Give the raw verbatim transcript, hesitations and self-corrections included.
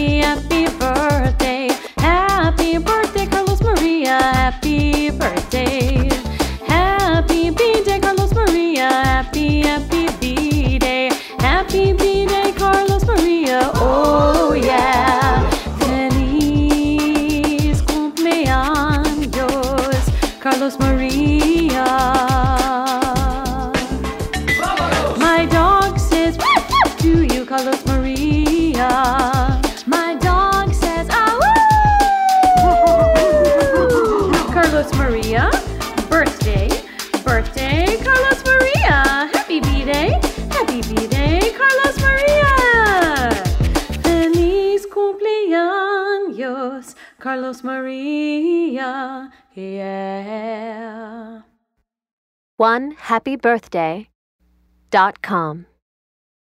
happy, happy birthday. Happy birthday, Carlos Maria. Happy birthday. Happy B-Day, Carlos Maria. Happy, happy B-Day. Happy B-Day, Carlos Maria. Oh yeah. Feliz cumpleaños, Carlos Maria. My dog says woof, woof to you, Carlos Maria. My dog says ah woo. Carlos Maria, birthday, birthday, Carlos Maria. Happy B-Day, happy B-Day, Carlos Maria. Feliz cumpleaños, Carlos Maria. Yeah. one happy birthday dot com